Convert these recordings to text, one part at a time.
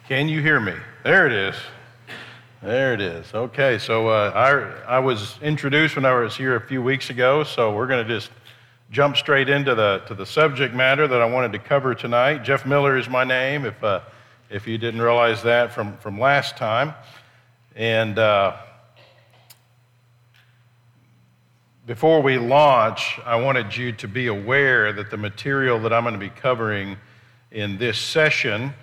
Can you hear me? There it is. There it is. Okay, so I was introduced when I was here a few weeks ago, so we're going to just jump straight into the subject matter that I wanted to cover tonight. Jeff Miller is my name, if you didn't realize that from last time. And before we launch, I wanted you to be aware that the material that I'm going to be covering in this session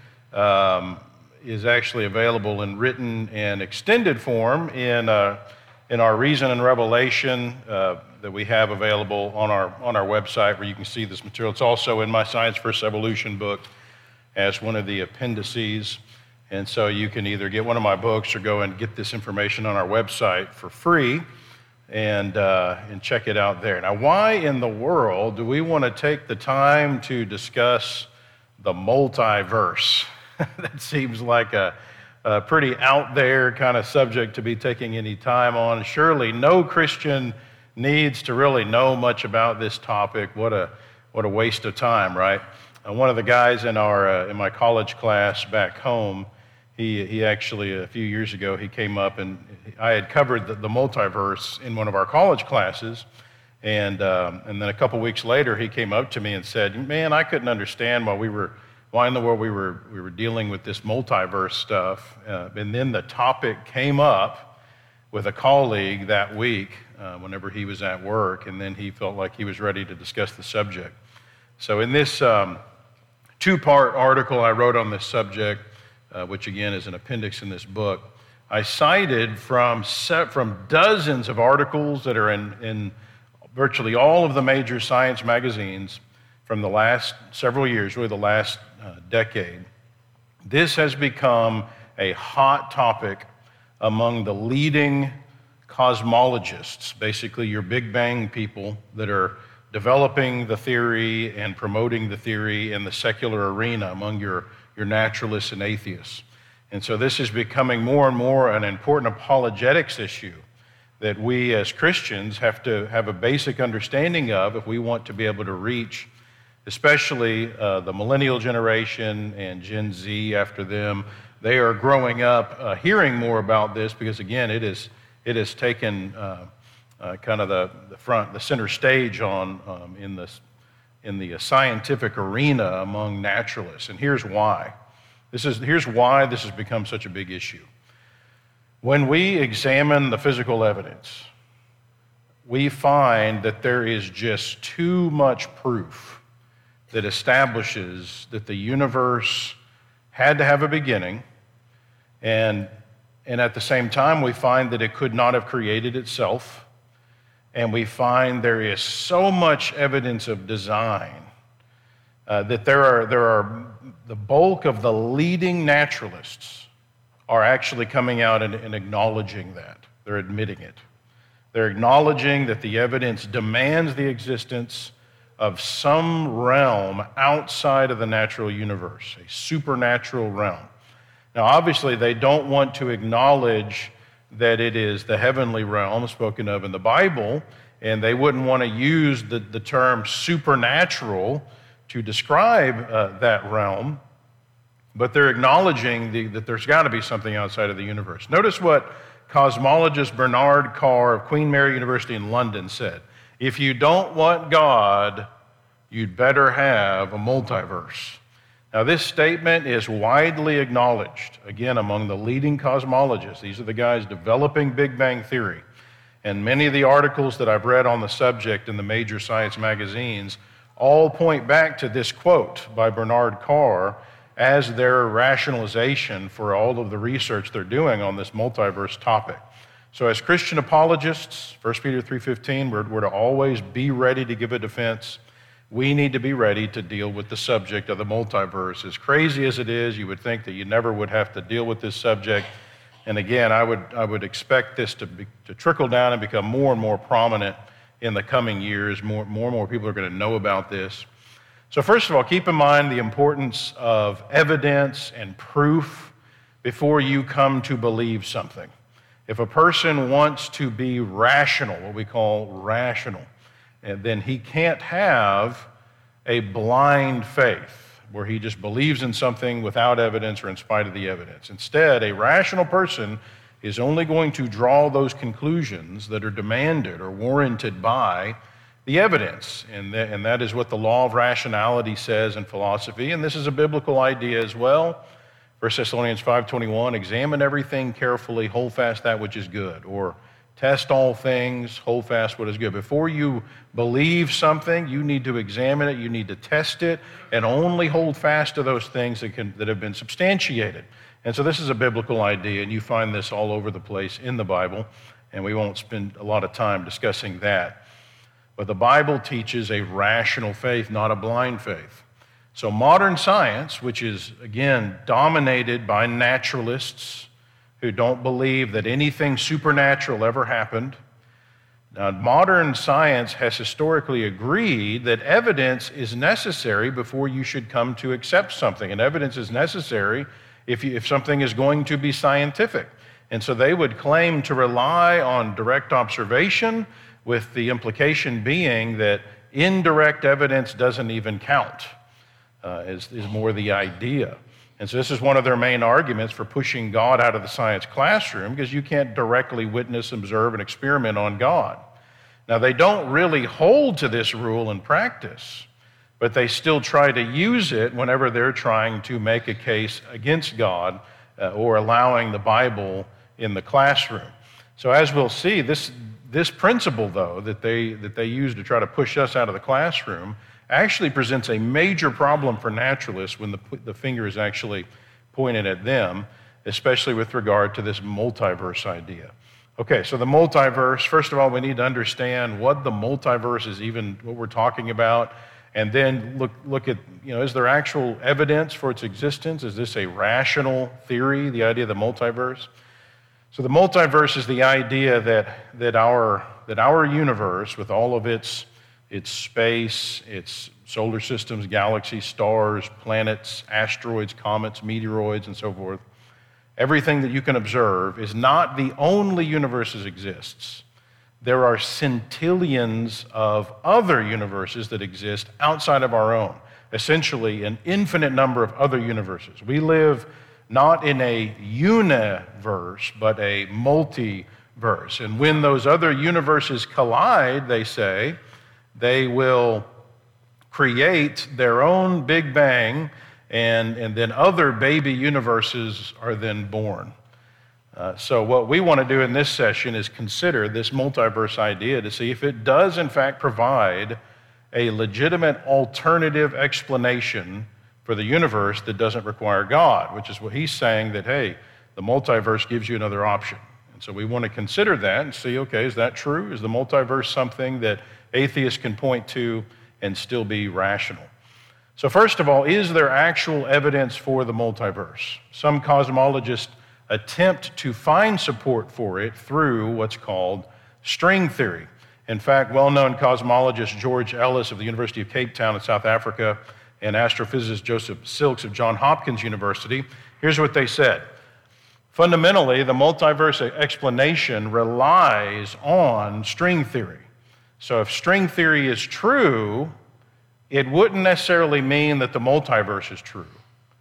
is actually available in written and extended form in our Reason and Revelation that we have available on our website, where you can see this material. It's also in my Science First Evolution book as one of the appendices, and so you can either get one of my books or go and get this information on our website for free and check it out there. Now, why in the world do we want to take the time to discuss the multiverse? That seems like a pretty out there kind of subject to be taking any time on. Surely no Christian needs to really know much about this topic. What a waste of time, right? One of the guys in my college class back home, he actually a few years ago he came up, and I had covered the multiverse in one of our college classes, and then a couple weeks later he came up to me and said, "Man, I couldn't understand why in the world we were dealing with this multiverse stuff." And then the topic came up with a colleague that week whenever he was at work, and then he felt like he was ready to discuss the subject. So in this two-part article I wrote on this subject, which again is an appendix in this book, I cited from dozens of articles that are in virtually all of the major science magazines from the last several years, really the last decade. This has become a hot topic among the leading cosmologists, basically your Big Bang people that are developing the theory and promoting the theory in the secular arena among your naturalists and atheists. And so this is becoming more and more an important apologetics issue that we as Christians have to have a basic understanding of if we want to be able to reach especially the millennial generation and Gen Z after them. They are growing up hearing more about this because, again, it has taken kind of the center stage in the scientific arena among naturalists. And here's why. Here's why this has become such a big issue. When we examine the physical evidence, we find that there is just too much proof that establishes that the universe had to have a beginning, and at the same time we find that it could not have created itself, and we find there is so much evidence of design that there are the bulk of the leading naturalists are actually coming out and acknowledging that. They're admitting it. They're acknowledging that the evidence demands the existence of some realm outside of the natural universe, a supernatural realm. Now, obviously, they don't want to acknowledge that it is the heavenly realm spoken of in the Bible, and they wouldn't want to use the term supernatural to describe that realm, but they're acknowledging that there's got to be something outside of the universe. Notice what cosmologist Bernard Carr of Queen Mary University in London said. If you don't want God, you'd better have a multiverse. Now, this statement is widely acknowledged, again, among the leading cosmologists. These are the guys developing Big Bang Theory. And many of the articles that I've read on the subject in the major science magazines all point back to this quote by Bernard Carr as their rationalization for all of the research they're doing on this multiverse topic. So as Christian apologists, 1 Peter 3:15, we're to always be ready to give a defense. We need to be ready to deal with the subject of the multiverse. As crazy as it is, you would think that you never would have to deal with this subject. And again, I would expect this to trickle down and become more and more prominent in the coming years. More and more people are going to know about this. So first of all, keep in mind the importance of evidence and proof before you come to believe something. If a person wants to be rational, what we call rational, then he can't have a blind faith. where he just believes in something without evidence or in spite of the evidence. Instead, a rational person is only going to draw those conclusions that are demanded or warranted by the evidence. And that is what the law of rationality says in philosophy, and this is a biblical idea as well. 1 Thessalonians 5:21, examine everything carefully, hold fast that which is good, or test all things, hold fast what is good. Before you believe something, you need to examine it, you need to test it, and only hold fast to those things that have been substantiated. And so this is a biblical idea, and you find this all over the place in the Bible, and we won't spend a lot of time discussing that. But the Bible teaches a rational faith, not a blind faith. So modern science, which is, again, dominated by naturalists who don't believe that anything supernatural ever happened, now, modern science has historically agreed that evidence is necessary before you should come to accept something, and evidence is necessary if something is going to be scientific. And so they would claim to rely on direct observation, with the implication being that indirect evidence doesn't even count, is more the idea. And so this is one of their main arguments for pushing God out of the science classroom, because you can't directly witness, observe, and experiment on God. Now, they don't really hold to this rule in practice, but they still try to use it whenever they're trying to make a case against God or allowing the Bible in the classroom. So as we'll see, this principle, though, that they use to try to push us out of the classroom actually presents a major problem for naturalists when the finger is actually pointed at them, especially with regard to this multiverse idea. Okay, so the multiverse, first of all, we need to understand what the multiverse is, even what we're talking about, and then look at, is there actual evidence for its existence? Is this a rational theory, the idea of the multiverse? So the multiverse is the idea that our universe, with all of its space, its solar systems, galaxies, stars, planets, asteroids, comets, meteoroids, and so forth, everything that you can observe is not the only universe that exists. There are centillions of other universes that exist outside of our own, essentially an infinite number of other universes. We live not in a universe, but a multiverse. And when those other universes collide, they say, they will create their own Big Bang, and then other baby universes are then born. So what we want to do in this session is consider this multiverse idea to see if it does in fact provide a legitimate alternative explanation for the universe that doesn't require God, which is what he's saying, that, hey, the multiverse gives you another option. And so we want to consider that and see, okay, is that true? Is the multiverse something that atheists can point to and still be rational? So first of all, is there actual evidence for the multiverse? Some cosmologists attempt to find support for it through what's called string theory. In fact, well-known cosmologist George Ellis of the University of Cape Town in South Africa and astrophysicist Joseph Silks of Johns Hopkins University, here's what they said. Fundamentally, the multiverse explanation relies on string theory. So if string theory is true, it wouldn't necessarily mean that the multiverse is true.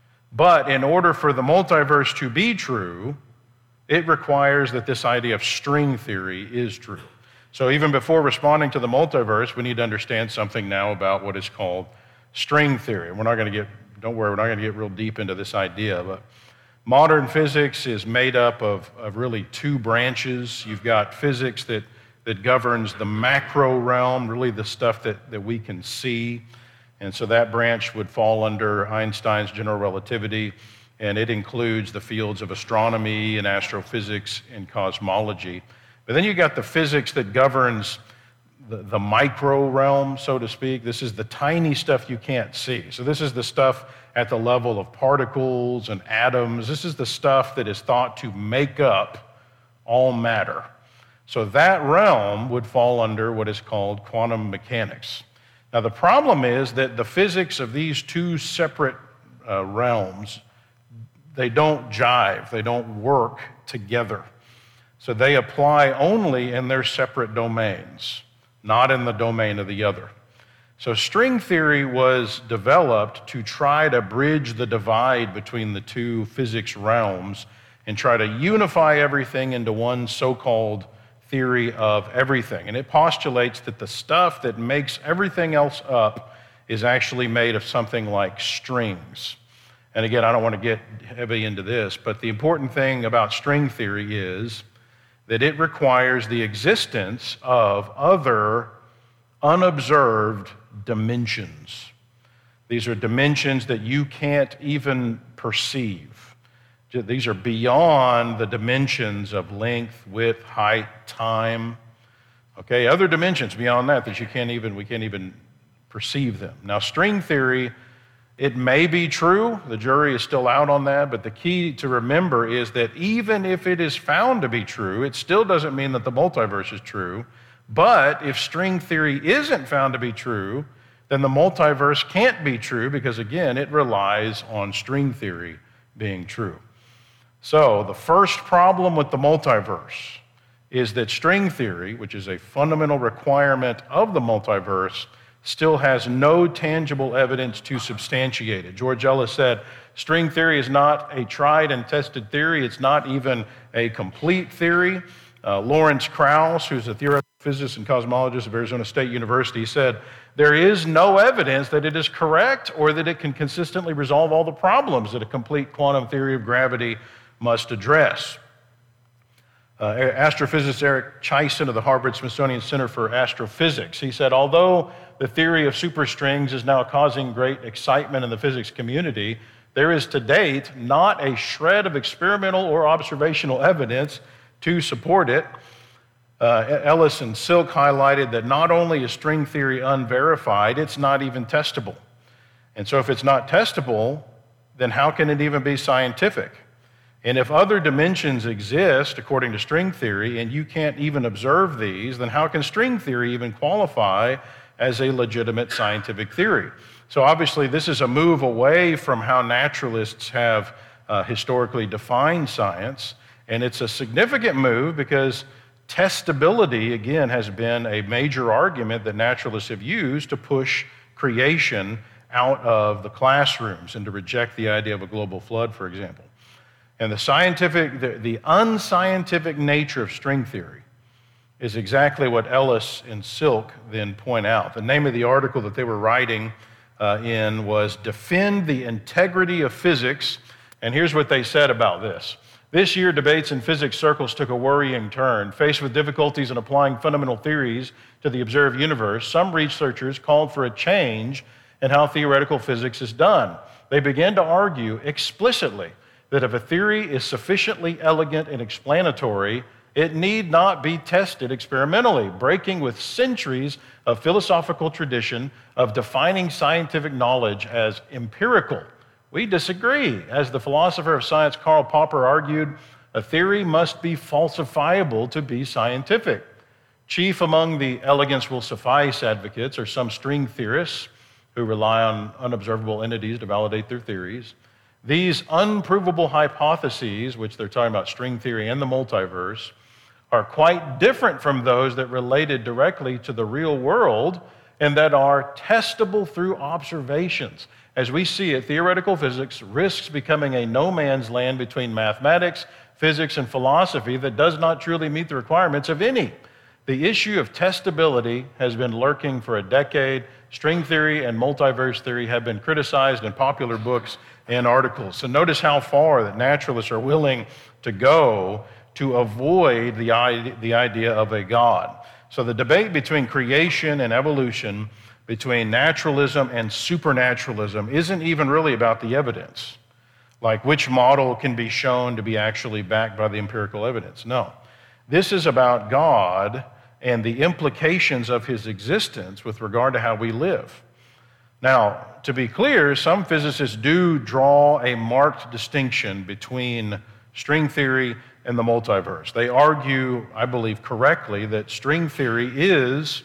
But in order for the multiverse to be true, it requires that this idea of string theory is true. So even before responding to the multiverse, we need to understand something now about what is called string theory. Don't worry, we're not going to get real deep into this idea, but modern physics is made up of really two branches. You've got physics that governs the macro realm, really the stuff that we can see. And so that branch would fall under Einstein's general relativity, and it includes the fields of astronomy and astrophysics and cosmology. But then you got the physics that governs the micro realm, so to speak. This is the tiny stuff you can't see. So this is the stuff at the level of particles and atoms. This is the stuff that is thought to make up all matter. So that realm would fall under what is called quantum mechanics. Now, the problem is that the physics of these two separate realms, they don't jive, they don't work together. So they apply only in their separate domains, not in the domain of the other. So string theory was developed to try to bridge the divide between the two physics realms and try to unify everything into one so-called theory of everything. And it postulates that the stuff that makes everything else up is actually made of something like strings. And again, I don't want to get heavy into this, but the important thing about string theory is that it requires the existence of other unobserved dimensions. These are dimensions that you can't even perceive. These are beyond the dimensions of length, width, height, time. Okay, other dimensions beyond that we can't even perceive them. Now, string theory, it may be true. The jury is still out on that, but the key to remember is that even if it is found to be true, it still doesn't mean that the multiverse is true. But if string theory isn't found to be true, then the multiverse can't be true because, again, it relies on string theory being true. So the first problem with the multiverse is that string theory, which is a fundamental requirement of the multiverse, still has no tangible evidence to substantiate it. George Ellis said, string theory is not a tried and tested theory. It's not even a complete theory. Lawrence Krauss, who's a theoretical physicist and cosmologist of Arizona State University, said, there is no evidence that it is correct or that it can consistently resolve all the problems that a complete quantum theory of gravity must address. Astrophysicist Eric Chison of the Harvard-Smithsonian Center for Astrophysics, he said, although the theory of superstrings is now causing great excitement in the physics community, there is to date not a shred of experimental or observational evidence to support it. Ellis and Silk highlighted that not only is string theory unverified, it's not even testable. And so if it's not testable, then how can it even be scientific? And if other dimensions exist, according to string theory, and you can't even observe these, then how can string theory even qualify as a legitimate scientific theory? So obviously, this is a move away from how naturalists have historically defined science, and it's a significant move because testability, again, has been a major argument that naturalists have used to push creation out of the classrooms and to reject the idea of a global flood, for example. And the unscientific nature of string theory is exactly what Ellis and Silk then point out. The name of the article that they were writing in was Defend the Integrity of Physics, and here's what they said about this. This year, debates in physics circles took a worrying turn. Faced with difficulties in applying fundamental theories to the observed universe, some researchers called for a change in how theoretical physics is done. They began to argue explicitly that if a theory is sufficiently elegant and explanatory, it need not be tested experimentally, breaking with centuries of philosophical tradition of defining scientific knowledge as empirical. We disagree. As the philosopher of science Karl Popper argued, a theory must be falsifiable to be scientific. Chief among the elegance will suffice advocates are some string theorists who rely on unobservable entities to validate their theories. These unprovable hypotheses, which they're talking about string theory and the multiverse, are quite different from those that related directly to the real world and that are testable through observations. As we see it, theoretical physics risks becoming a no man's land between mathematics, physics, and philosophy that does not truly meet the requirements of any. The issue of testability has been lurking for a decade. String theory and multiverse theory have been criticized in popular books and articles. So notice how far that naturalists are willing to go to avoid the idea of a God. So the debate between creation and evolution, between naturalism and supernaturalism, isn't even really about the evidence, like which model can be shown to be actually backed by the empirical evidence. No. This is about God and the implications of his existence with regard to how we live. Now, to be clear, some physicists do draw a marked distinction between string theory and the multiverse. They argue, I believe correctly, that string theory is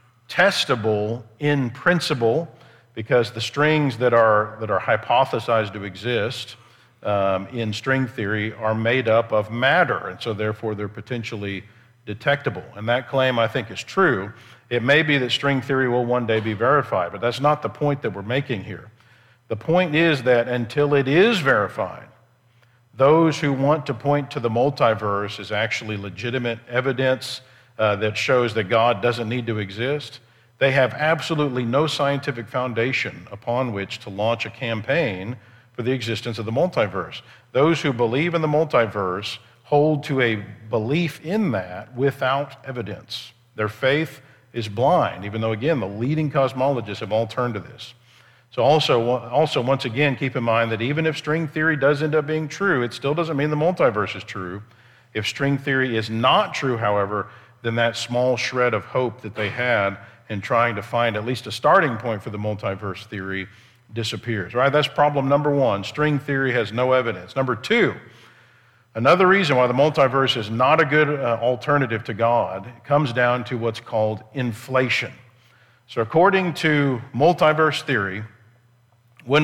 testable in principle because the strings that are hypothesized to exist in string theory are made up of matter, and so therefore they're potentially detectable. And that claim, I think, is true. It may be that string theory will one day be verified, but that's not the point that we're making here. The point is that until it is verified, those who want to point to the multiverse as actually legitimate evidence that shows that God doesn't need to exist, they have absolutely no scientific foundation upon which to launch a campaign for the existence of the multiverse. Those who believe in the multiverse hold to a belief in that without evidence. Their faith is blind, even though, again, the leading cosmologists have all turned to this. So also, once again, keep in mind that even if string theory does end up being true, it still doesn't mean the multiverse is true. If string theory is not true, however, then that small shred of hope that they had in trying to find at least a starting point for the multiverse theory disappears, right? That's problem number one. String theory has no evidence. Number two, another reason why the multiverse is not a good alternative to God comes down to what's called inflation. So according to multiverse theory, when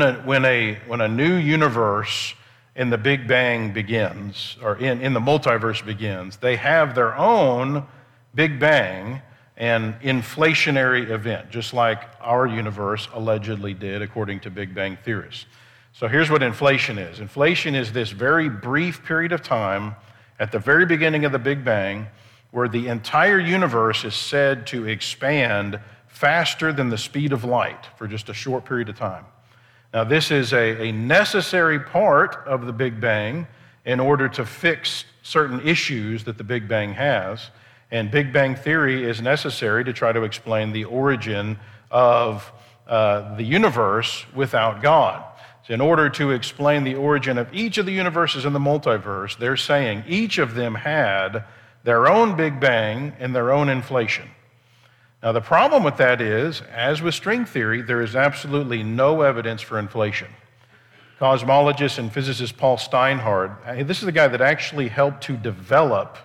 a new universe in the Big Bang begins, or in the multiverse begins, they have their own Big Bang and inflationary event, just like our universe allegedly did, according to Big Bang theorists. So here's what inflation is. Inflation is this very brief period of time at the very beginning of the Big Bang where the entire universe is said to expand faster than the speed of light for just a short period of time. Now, this is a necessary part of the Big Bang in order to fix certain issues that the Big Bang has. And Big Bang theory is necessary to try to explain the origin of the universe without God. So in order to explain the origin of each of the universes in the multiverse, they're saying each of them had their own Big Bang and their own inflation. Now, the problem with that is, as with string theory, there is absolutely no evidence for inflation. Cosmologist and physicist Paul Steinhardt, this is the guy that actually helped to develop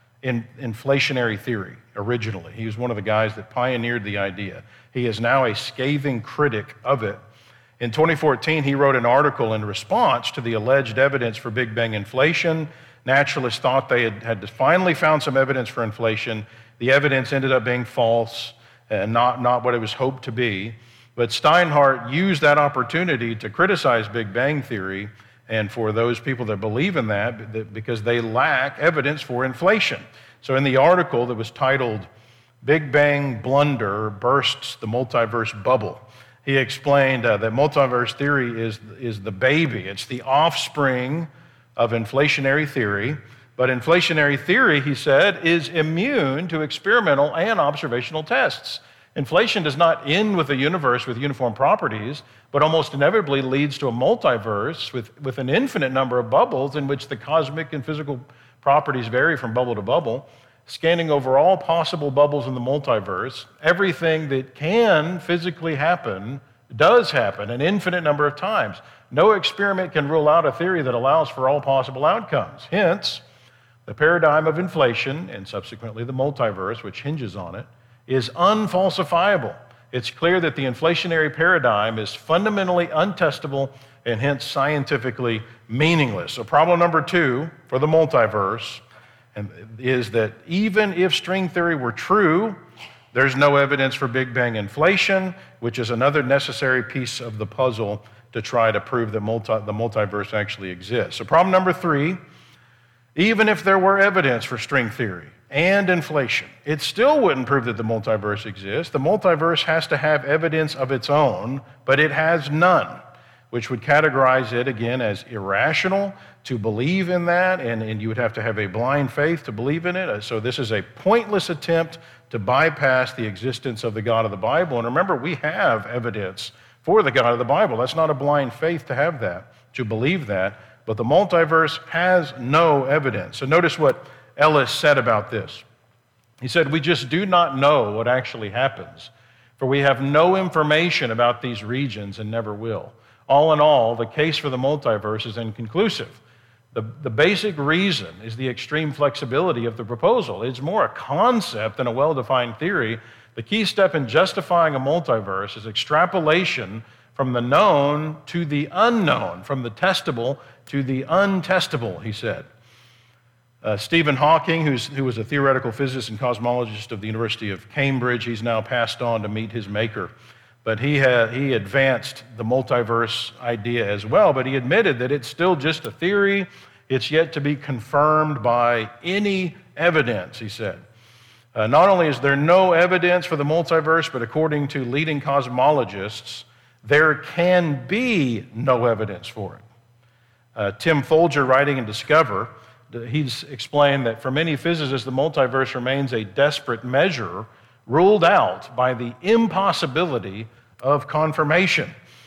inflationary theory originally. He was one of the guys that pioneered the idea. He is now a scathing critic of it. In 2014, he wrote an article in response to the alleged evidence for Big Bang inflation. Naturalists thought they had finally found some evidence for inflation. The evidence ended up being false and not what it was hoped to be. But Steinhardt used that opportunity to criticize Big Bang theory and for those people that believe in that because they lack evidence for inflation. So in the article that was titled, "Big Bang Blunder Bursts the Multiverse Bubble," he explained that multiverse theory is the baby. It's the offspring of inflationary theory. But inflationary theory, he said, is immune to experimental and observational tests. Inflation does not end with a universe with uniform properties, but almost inevitably leads to a multiverse with an infinite number of bubbles in which the cosmic and physical properties vary from bubble to bubble. Scanning over all possible bubbles in the multiverse, everything that can physically happen does happen an infinite number of times. No experiment can rule out a theory that allows for all possible outcomes. Hence, the paradigm of inflation, and subsequently the multiverse, which hinges on it, is unfalsifiable. It's clear that the inflationary paradigm is fundamentally untestable and hence scientifically meaningless. So problem number two for the multiverse is that even if string theory were true, there's no evidence for Big Bang inflation, which is another necessary piece of the puzzle to try to prove that the multiverse actually exists. So problem number three, even if there were evidence for string theory and inflation, it still wouldn't prove that the multiverse exists. The multiverse has to have evidence of its own, but it has none, which would categorize it, again, as irrational to believe in that, and you would have to have a blind faith to believe in it. So this is a pointless attempt to bypass the existence of the God of the Bible. And remember, we have evidence for the God of the Bible. That's not a blind faith to have that, to believe that. But the multiverse has no evidence. So notice what Ellis said about this. He said, "We just do not know what actually happens, for we have no information about these regions and never will. All in all, the case for the multiverse is inconclusive. The basic reason is the extreme flexibility of the proposal. It's more a concept than a well-defined theory. The key step in justifying a multiverse is extrapolation from the known to the unknown, from the testable to the untestable," he said. Stephen Hawking, who was a theoretical physicist and cosmologist of the University of Cambridge, he's now passed on to meet his maker. But he advanced the multiverse idea as well, but he admitted that it's still just a theory. It's yet to be confirmed by any evidence, he said. Not only is there no evidence for the multiverse, but according to leading cosmologists, there can be no evidence for it. Tim Folger, writing in Discover, he's explained that for many physicists, the multiverse remains a desperate measure ruled out by the impossibility of confirmation.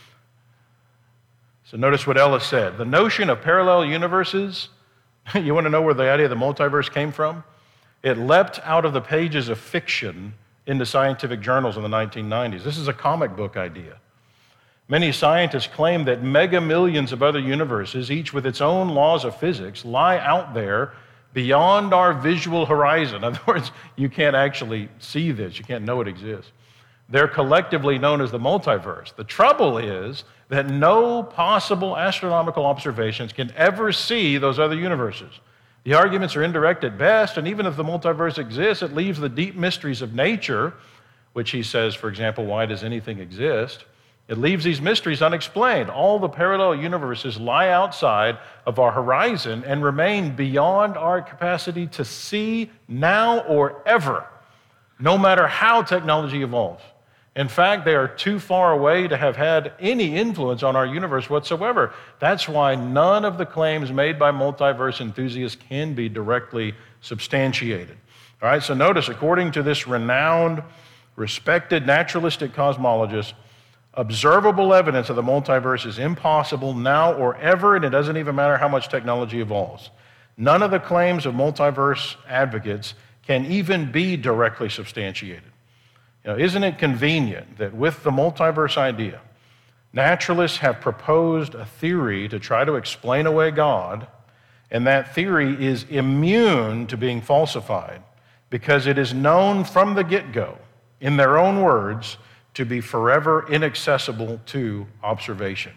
So notice what Ellis said. The notion of parallel universes, you want to know where the idea of the multiverse came from? It leapt out of the pages of fiction into scientific journals in the 1990s. This is a comic book idea. Many scientists claim that mega millions of other universes, each with its own laws of physics, lie out there beyond our visual horizon. In other words, you can't actually see this. You can't know it exists. They're collectively known as the multiverse. The trouble is that no possible astronomical observations can ever see those other universes. The arguments are indirect at best, and even if the multiverse exists, it leaves the deep mysteries of nature, which he says, for example, why does anything exist? It leaves these mysteries unexplained. All the parallel universes lie outside of our horizon and remain beyond our capacity to see now or ever, no matter how technology evolves. In fact, they are too far away to have had any influence on our universe whatsoever. That's why none of the claims made by multiverse enthusiasts can be directly substantiated. All right, so notice, according to this renowned, respected naturalistic cosmologist, observable evidence of the multiverse is impossible now or ever, and it doesn't even matter how much technology evolves. None of the claims of multiverse advocates can even be directly substantiated. Isn't it convenient that with the multiverse idea, naturalists have proposed a theory to try to explain away God, and that theory is immune to being falsified because it is known from the get-go, in their own words, to be forever inaccessible to observation.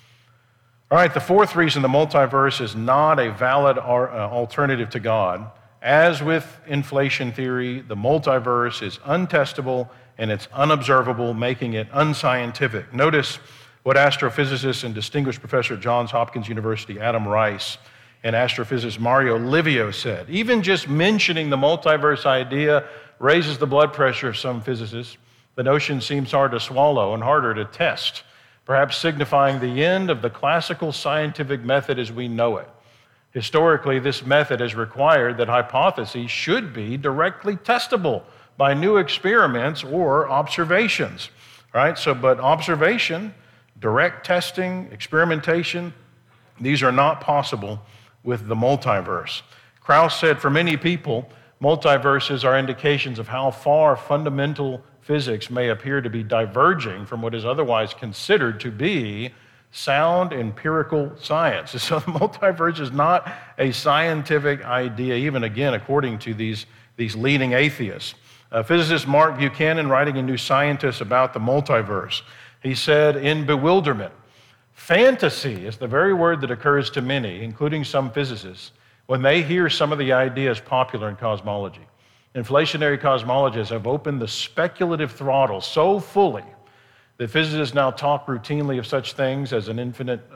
All right, the fourth reason the multiverse is not a valid alternative to God, as with inflation theory, the multiverse is untestable and it's unobservable, making it unscientific. Notice what astrophysicist and distinguished professor at Johns Hopkins University, Adam Rice, and astrophysicist Mario Livio said. Even just mentioning the multiverse idea raises the blood pressure of some physicists. The notion seems hard to swallow and harder to test, perhaps signifying the end of the classical scientific method as we know it. Historically, this method has required that hypotheses should be directly testable by new experiments or observations. Right? But observation, direct testing, experimentation, these are not possible with the multiverse. Krauss said, for many people, multiverses are indications of how far fundamental physics may appear to be diverging from what is otherwise considered to be sound empirical science. So the multiverse is not a scientific idea, even again, according to these leading atheists. Physicist Mark Buchanan, writing in New Scientist about the multiverse, he said, in bewilderment, fantasy is the very word that occurs to many, including some physicists, when they hear some of the ideas popular in cosmology. Inflationary cosmologists have opened the speculative throttle so fully that physicists now talk routinely of such things as an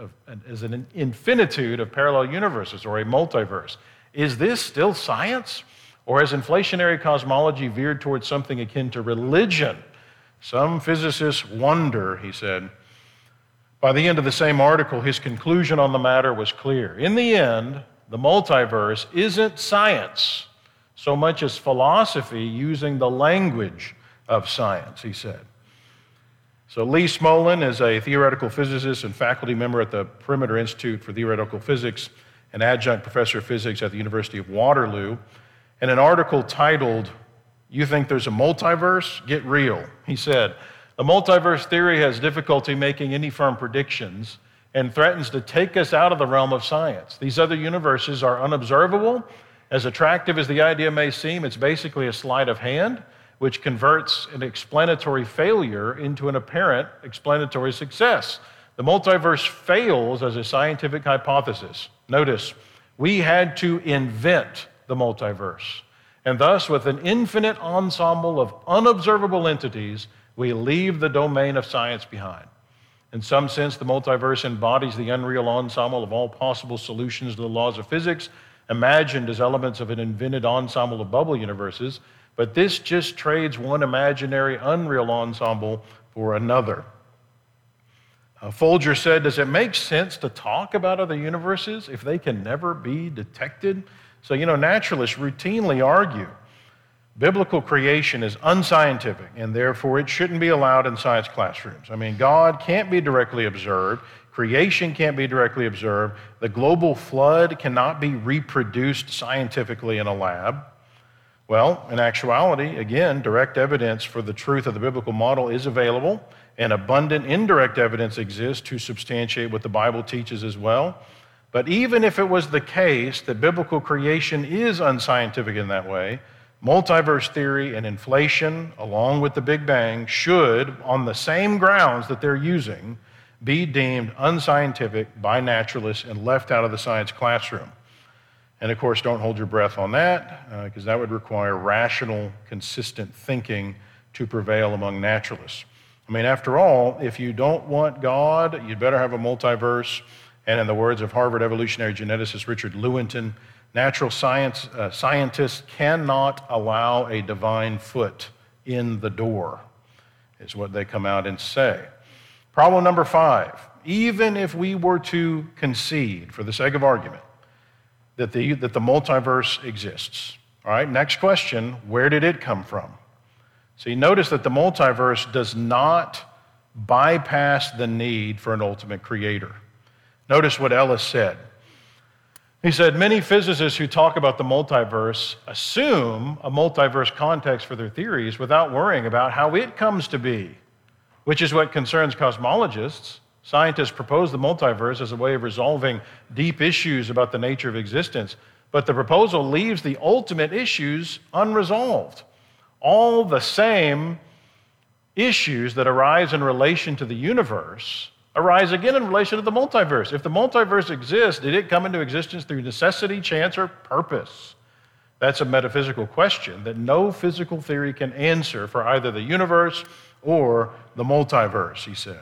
infinitude of parallel universes or a multiverse. Is this still science? Or has inflationary cosmology veered towards something akin to religion? Some physicists wonder, he said. By the end of the same article, his conclusion on the matter was clear. In the end, the multiverse isn't science so much as philosophy using the language of science, he said. So Lee Smolin is a theoretical physicist and faculty member at the Perimeter Institute for Theoretical Physics, an adjunct professor of physics at the University of Waterloo. In an article titled, "You Think There's a Multiverse? Get Real," he said, the multiverse theory has difficulty making any firm predictions and threatens to take us out of the realm of science. These other universes are unobservable. As attractive as the idea may seem, it's basically a sleight of hand, which converts an explanatory failure into an apparent explanatory success. The multiverse fails as a scientific hypothesis. Notice, we had to invent the multiverse. And thus, with an infinite ensemble of unobservable entities, we leave the domain of science behind. In some sense, the multiverse embodies the unreal ensemble of all possible solutions to the laws of physics, imagined as elements of an invented ensemble of bubble universes, but this just trades one imaginary unreal ensemble for another. Folger said, does it make sense to talk about other universes if they can never be detected? So, naturalists routinely argue biblical creation is unscientific, and therefore it shouldn't be allowed in science classrooms. God can't be directly observed. Creation can't be directly observed. The global flood cannot be reproduced scientifically in a lab. Well, in actuality, again, direct evidence for the truth of the biblical model is available, and abundant indirect evidence exists to substantiate what the Bible teaches as well. But even if it was the case that biblical creation is unscientific in that way, multiverse theory and inflation, along with the Big Bang, should, on the same grounds that they're using, be deemed unscientific by naturalists and left out of the science classroom. And of course, don't hold your breath on that, because that would require rational, consistent thinking to prevail among naturalists. After all, if you don't want God, you'd better have a multiverse. And in the words of Harvard evolutionary geneticist Richard Lewontin, natural scientists cannot allow a divine foot in the door, is what they come out and say. Problem number 5, even if we were to concede, for the sake of argument, that the multiverse exists. All right, next question, where did it come from? So you notice that the multiverse does not bypass the need for an ultimate creator. Notice what Ellis said. He said, many physicists who talk about the multiverse assume a multiverse context for their theories without worrying about how it comes to be, which is what concerns cosmologists. Scientists propose the multiverse as a way of resolving deep issues about the nature of existence, but the proposal leaves the ultimate issues unresolved. All the same issues that arise in relation to the universe arise again in relation to the multiverse. If the multiverse exists, did it come into existence through necessity, chance, or purpose? That's a metaphysical question that no physical theory can answer for either the universe or the multiverse, he said.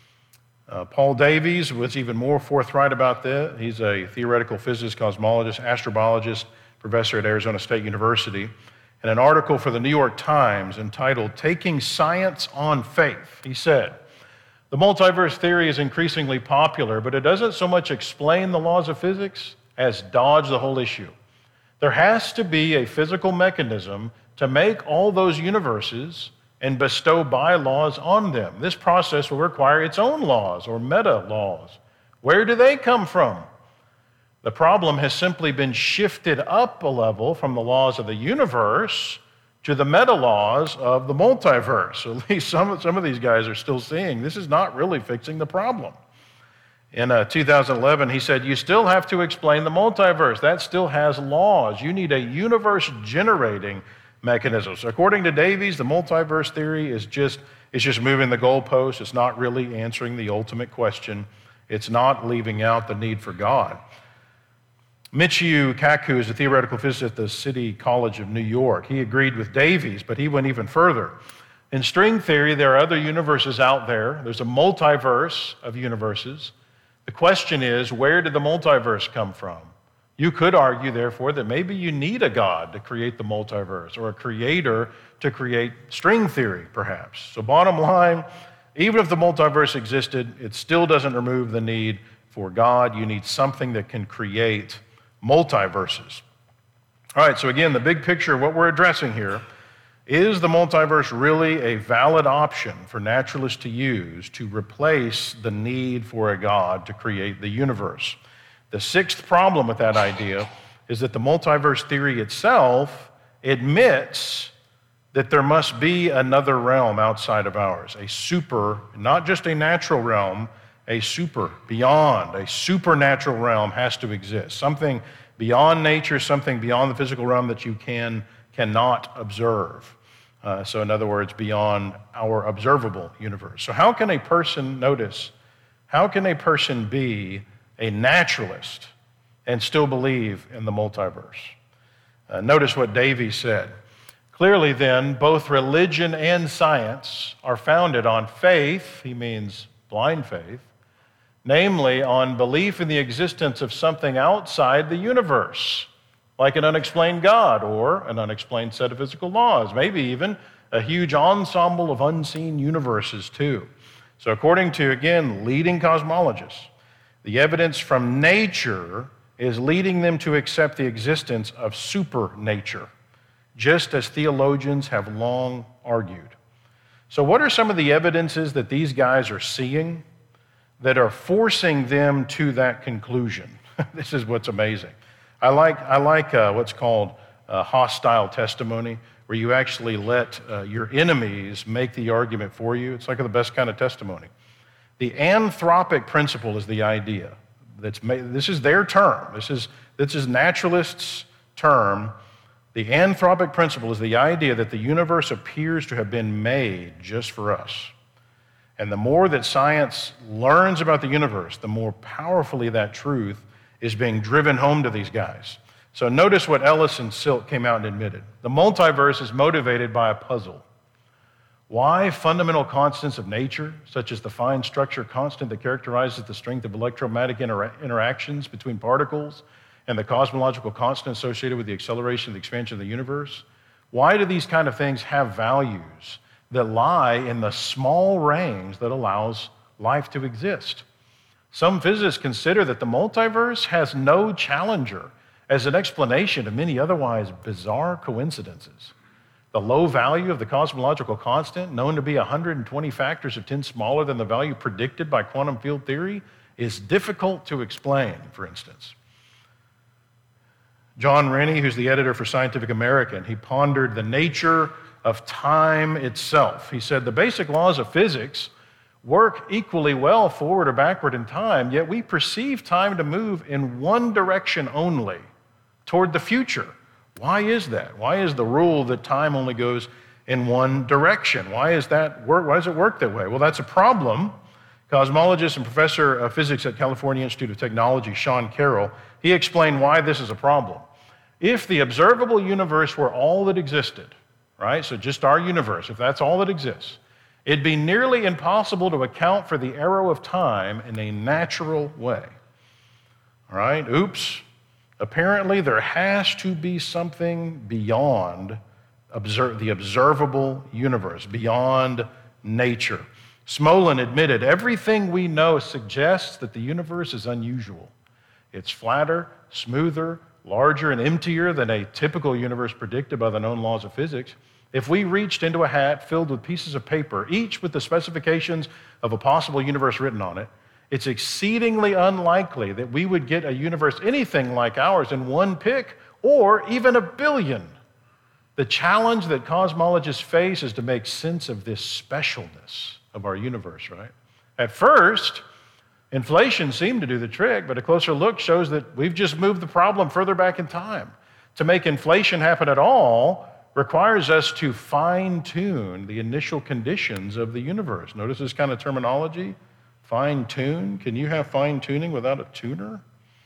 Paul Davies was even more forthright about this. He's a theoretical physicist, cosmologist, astrobiologist, professor at Arizona State University. In an article for the New York Times entitled Taking Science on Faith, he said, the multiverse theory is increasingly popular, but it doesn't so much explain the laws of physics as dodge the whole issue. There has to be a physical mechanism to make all those universes and bestow bylaws on them. This process will require its own laws or meta laws. Where do they come from? The problem has simply been shifted up a level from the laws of the universe to the meta laws of the multiverse. So at least some of these guys are still seeing this is not really fixing the problem. In 2011, he said, you still have to explain the multiverse. That still has laws. You need a universe-generating mechanism. So according to Davies, the multiverse theory is just moving the goalpost. It's not really answering the ultimate question. It's not leaving out the need for God. Michio Kaku is a theoretical physicist at the City College of New York. He agreed with Davies, but he went even further. In string theory, there are other universes out there. There's a multiverse of universes. The question is, where did the multiverse come from? You could argue, therefore, that maybe you need a God to create the multiverse or a creator to create string theory, perhaps. So bottom line, even if the multiverse existed, it still doesn't remove the need for God. You need something that can create multiverses. All right, so again, the big picture of what we're addressing here, is the multiverse really a valid option for naturalists to use to replace the need for a God to create the universe? The sixth problem with that idea is that the multiverse theory itself admits that there must be another realm outside of ours, a super, not just a natural realm, a super, beyond, a supernatural realm has to exist. Something beyond nature, something beyond the physical realm that you cannot observe. So in other words, beyond our observable universe. So how can a person be a naturalist and still believe in the multiverse? Notice what Davy said. Clearly, then, both religion and science are founded on faith, he means blind faith, namely on belief in the existence of something outside the universe, like an unexplained God or an unexplained set of physical laws, maybe even a huge ensemble of unseen universes, too. So, according to, again, leading cosmologists, the evidence from nature is leading them to accept the existence of supernature, just as theologians have long argued. So, what are some of the evidences that these guys are seeing that are forcing them to that conclusion? This is what's amazing. I like what's called hostile testimony, where you actually let your enemies make the argument for you. It's like the best kind of testimony. The anthropic principle is the idea. This is their term. This is naturalists' term. The anthropic principle is the idea that the universe appears to have been made just for us. And the more that science learns about the universe, the more powerfully that truth is being driven home to these guys. So notice what Ellis and Silk came out and admitted. The multiverse is motivated by a puzzle. Why fundamental constants of nature, such as the fine structure constant that characterizes the strength of electromagnetic interactions between particles and the cosmological constant associated with the acceleration of the expansion of the universe, why do these kind of things have values that lie in the small range that allows life to exist? Some physicists consider that the multiverse has no challenger as an explanation of many otherwise bizarre coincidences. The low value of the cosmological constant, known to be 120 factors of 10 smaller than the value predicted by quantum field theory, is difficult to explain, for instance. John Rennie, who's the editor for Scientific American, he pondered the nature of time itself. He said, the basic laws of physics work equally well forward or backward in time, yet we perceive time to move in one direction only, toward the future. Why is that? Why is the rule that time only goes in one direction? Why does it work that way? Well, that's a problem. Cosmologist and professor of physics at California Institute of Technology, Sean Carroll, he explained why this is a problem. If the observable universe were all that existed, right, so just our universe, if that's all that exists, it'd be nearly impossible to account for the arrow of time in a natural way. All right, oops. Apparently, there has to be something beyond the observable universe, beyond nature. Smolin admitted, everything we know suggests that the universe is unusual. It's flatter, smoother, larger, and emptier than a typical universe predicted by the known laws of physics. If we reached into a hat filled with pieces of paper, each with the specifications of a possible universe written on it, it's exceedingly unlikely that we would get a universe anything like ours in one pick or even a billion. The challenge that cosmologists face is to make sense of this specialness of our universe, right? At first, inflation seemed to do the trick, but a closer look shows that we've just moved the problem further back in time. To make inflation happen at all requires us to fine-tune the initial conditions of the universe. Notice this kind of terminology? Fine-tune? Can you have fine-tuning without a tuner?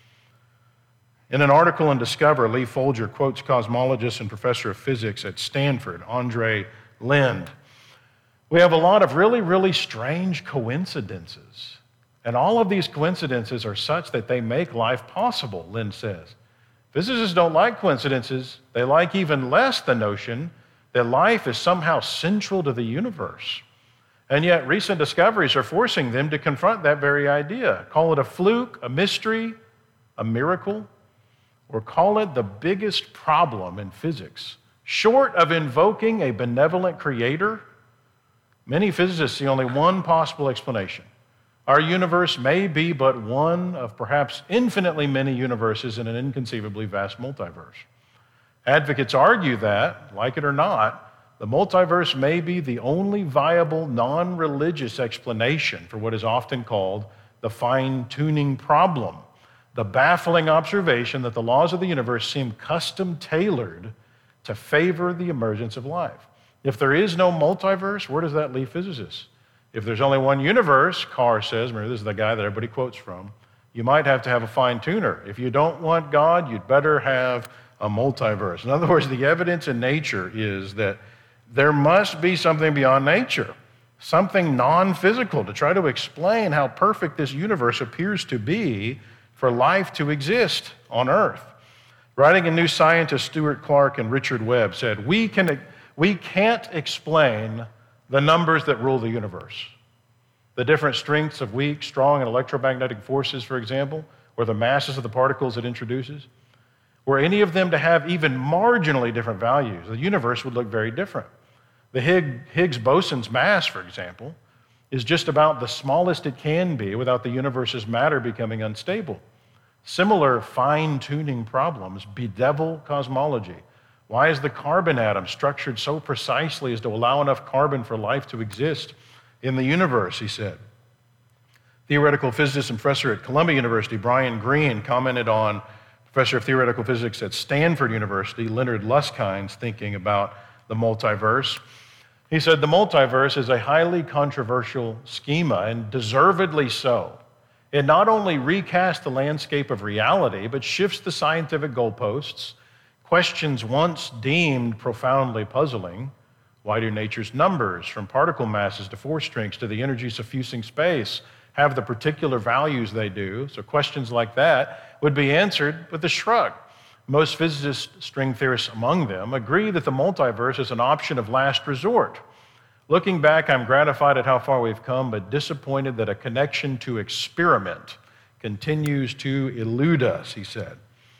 In an article in Discover, Lee Folger quotes cosmologist and professor of physics at Stanford, Andre Lind. We have a lot of really, really strange coincidences. And all of these coincidences are such that they make life possible, Lind says. Physicists don't like coincidences. They like even less the notion that life is somehow central to the universe. And yet, recent discoveries are forcing them to confront that very idea. Call it a fluke, a mystery, a miracle, or call it the biggest problem in physics. Short of invoking a benevolent creator, many physicists see only one possible explanation. Our universe may be but one of perhaps infinitely many universes in an inconceivably vast multiverse. Advocates argue that, like it or not, the multiverse may be the only viable non-religious explanation for what is often called the fine-tuning problem, the baffling observation that the laws of the universe seem custom-tailored to favor the emergence of life. If there is no multiverse, where does that leave physicists? If there's only one universe, Carr says, remember this is the guy that everybody quotes from, you might have to have a fine-tuner. If you don't want God, you'd better have a multiverse. In other words, the evidence in nature is that there must be something beyond nature, something non-physical, to try to explain how perfect this universe appears to be for life to exist on Earth. Writing in New Scientist, Stuart Clark and Richard Webb said, we can't explain the numbers that rule the universe. The different strengths of weak, strong, and electromagnetic forces, for example, or the masses of the particles it introduces. Were any of them to have even marginally different values, the universe would look very different. The Higgs boson's mass, for example, is just about the smallest it can be without the universe's matter becoming unstable. Similar fine-tuning problems bedevil cosmology. Why is the carbon atom structured so precisely as to allow enough carbon for life to exist in the universe, he said. Theoretical physicist and professor at Columbia University, Brian Greene, commented on professor of theoretical physics at Stanford University, Leonard Luskind's thinking about the multiverse. He said, the multiverse is a highly controversial schema, and deservedly so. It not only recasts the landscape of reality, but shifts the scientific goalposts, questions once deemed profoundly puzzling. Why do nature's numbers, from particle masses to force strengths to the energy suffusing space, have the particular values they do? So questions like that would be answered with a shrug. Most physicists, string theorists among them, agree that the multiverse is an option of last resort. Looking back, I'm gratified at how far we've come, but disappointed that a connection to experiment continues to elude us, he said.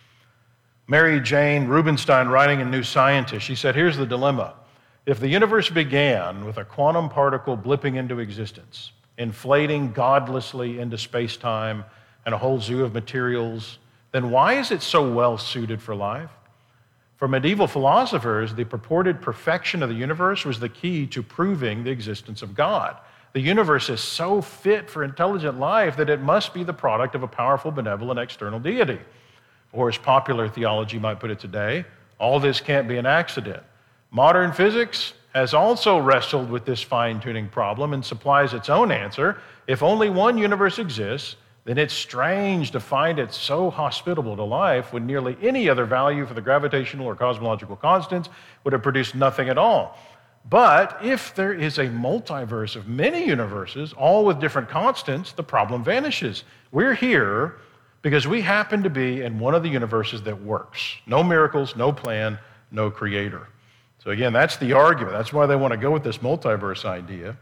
Mary Jane Rubenstein, writing in New Scientist, she said, here's the dilemma. If the universe began with a quantum particle blipping into existence, inflating godlessly into space-time and a whole zoo of materials, then why is it so well suited for life? For medieval philosophers, the purported perfection of the universe was the key to proving the existence of God. The universe is so fit for intelligent life that it must be the product of a powerful, benevolent external deity. Or as popular theology might put it today, all this can't be an accident. Modern physics has also wrestled with this fine-tuning problem and supplies its own answer. If only one universe exists, then it's strange to find it so hospitable to life when nearly any other value for the gravitational or cosmological constants would have produced nothing at all. But if there is a multiverse of many universes, all with different constants, the problem vanishes. We're here because we happen to be in one of the universes that works. No miracles, no plan, no creator. So again, that's the argument. That's why they want to go with this multiverse idea.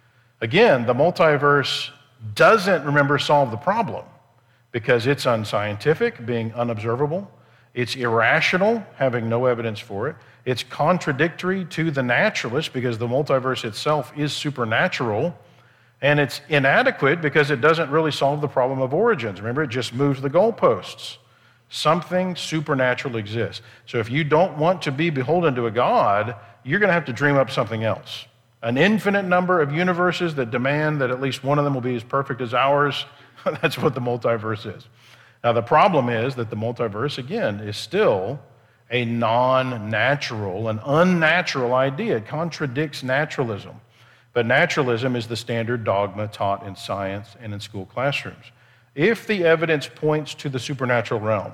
Again, the multiverse doesn't, remember, solve the problem because it's unscientific, being unobservable. It's irrational, having no evidence for it. It's contradictory to the naturalists because the multiverse itself is supernatural. And it's inadequate because it doesn't really solve the problem of origins. Remember, it just moves the goalposts. Something supernatural exists. So if you don't want to be beholden to a God, you're going to have to dream up something else. An infinite number of universes that demand that at least one of them will be as perfect as ours. That's what the multiverse is. Now, the problem is that the multiverse, again, is still a non-natural, an unnatural idea. It contradicts naturalism. But naturalism is the standard dogma taught in science and in school classrooms. If the evidence points to the supernatural realm,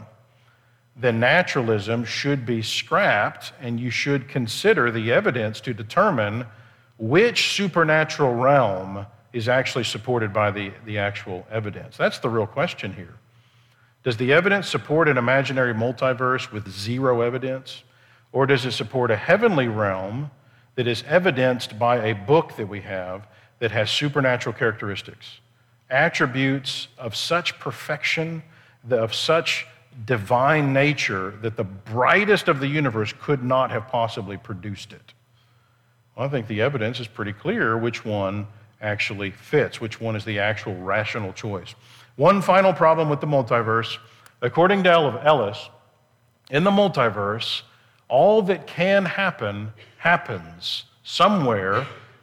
then naturalism should be scrapped, and you should consider the evidence to determine which supernatural realm is actually supported by the actual evidence. That's the real question here. Does the evidence support an imaginary multiverse with zero evidence? Or does it support a heavenly realm that is evidenced by a book that we have that has supernatural characteristics, attributes of such perfection, of such divine nature that the brightest of the universe could not have possibly produced it? Well, I think the evidence is pretty clear which one actually fits, which one is the actual rational choice. One final problem with the multiverse. According to Ellis, in the multiverse, all that can happen happens somewhere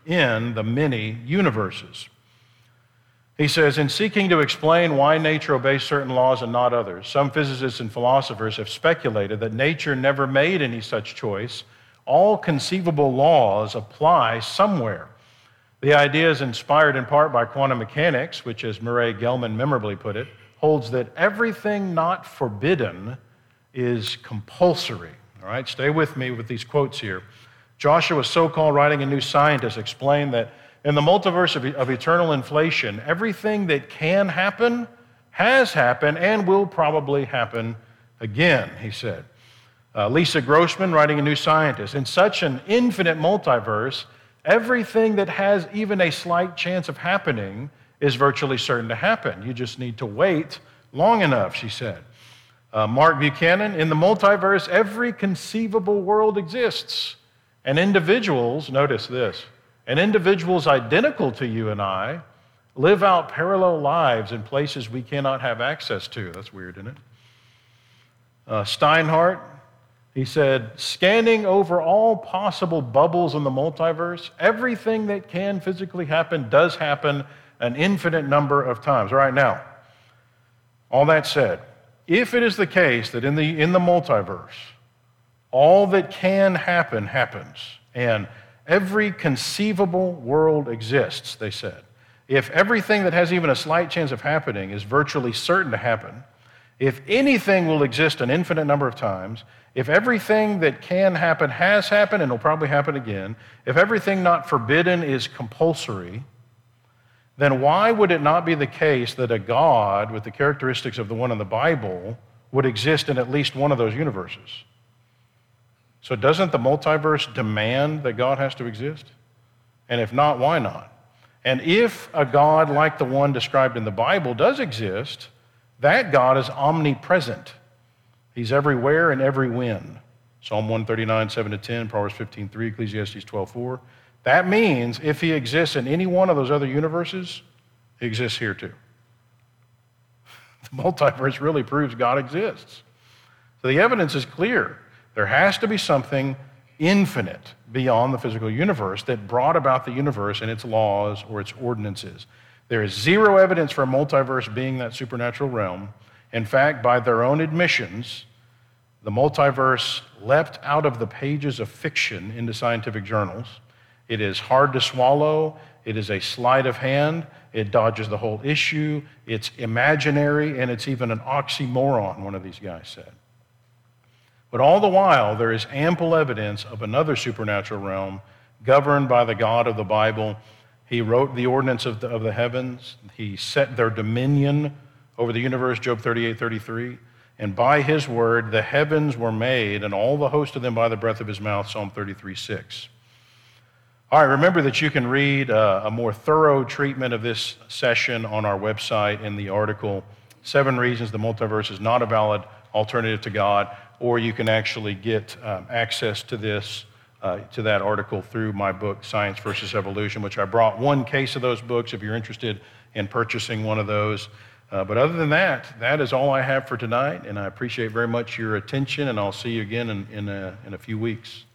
in the many universes. He says, in seeking to explain why nature obeys certain laws and not others, some physicists and philosophers have speculated that nature never made any such choice. All conceivable laws apply somewhere. The idea is inspired in part by quantum mechanics, which, as Murray Gell-Mann memorably put it, holds that everything not forbidden is compulsory. All right, stay with me with these quotes here. Joshua Sokol, writing in New Scientist, explained that in the multiverse of eternal inflation, everything that can happen has happened and will probably happen again, he said. Lisa Grossman, writing in New Scientist, in such an infinite multiverse, everything that has even a slight chance of happening is virtually certain to happen. You just need to wait long enough, she said. Mark Buchanan, in the multiverse, every conceivable world exists. And individuals, notice this, and individuals identical to you and I live out parallel lives in places we cannot have access to. That's weird, isn't it? Steinhardt, he said, scanning over all possible bubbles in the multiverse, everything that can physically happen does happen an infinite number of times. Right now, all that said, if it is the case that in the multiverse, all that can happen happens, and every conceivable world exists, they said, if everything that has even a slight chance of happening is virtually certain to happen, if anything will exist an infinite number of times, if everything that can happen has happened and will probably happen again, if everything not forbidden is compulsory, then why would it not be the case that a God with the characteristics of the one in the Bible would exist in at least one of those universes? So doesn't the multiverse demand that God has to exist? And if not, why not? And if a God like the one described in the Bible does exist, that God is omnipresent. He's everywhere and every when. Psalm 139, 7-10, Proverbs 15:3, Ecclesiastes 12:4. That means if he exists in any one of those other universes, he exists here too. The multiverse really proves God exists. So the evidence is clear. There has to be something infinite beyond the physical universe that brought about the universe and its laws or its ordinances. There is zero evidence for a multiverse being that supernatural realm. In fact, by their own admissions, the multiverse leapt out of the pages of fiction into scientific journals. It is hard to swallow. It is a sleight of hand. It dodges the whole issue. It's imaginary, and it's even an oxymoron, one of these guys said. But all the while, there is ample evidence of another supernatural realm governed by the God of the Bible. He wrote the ordinance of the heavens. He set their dominion over the universe, Job 38:33. And by his word, the heavens were made, and all the host of them by the breath of his mouth, Psalm 33:6. All right, remember that you can read a more thorough treatment of this session on our website in the article, 7 Reasons the Multiverse is Not a Valid Alternative to God, or you can actually get access to this, to that article through my book, Science versus Evolution, which I brought one case of those books if you're interested in purchasing one of those. But other than that, that is all I have for tonight, and I appreciate very much your attention, and I'll see you again in a few weeks.